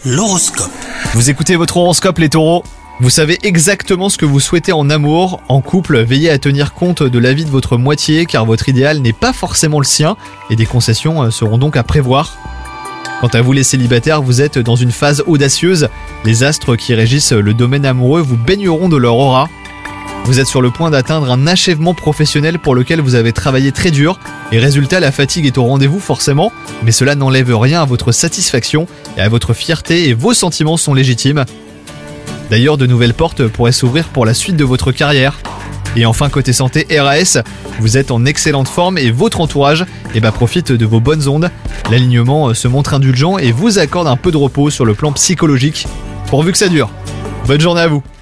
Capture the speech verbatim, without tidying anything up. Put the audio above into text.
L'horoscope. Vous écoutez votre horoscope les taureaux. Vous savez exactement ce que vous souhaitez en amour. En couple, veillez à tenir compte de l'avis de votre moitié car votre idéal n'est pas forcément le sien et des concessions seront donc à prévoir. Quant à vous les célibataires, vous êtes dans une phase audacieuse. Les astres qui régissent le domaine amoureux vous baigneront de leur aura. Vous êtes sur le point d'atteindre un achèvement professionnel pour lequel vous avez travaillé très dur et résultat, la fatigue est au rendez-vous forcément, mais cela n'enlève rien à votre satisfaction et à votre fierté et vos sentiments sont légitimes. D'ailleurs, de nouvelles portes pourraient s'ouvrir pour la suite de votre carrière. Et enfin, côté santé R A S, vous êtes en excellente forme et votre entourage eh ben, profite de vos bonnes ondes. L'alignement se montre indulgent et vous accorde un peu de repos sur le plan psychologique, pourvu que ça dure. Bonne journée à vous.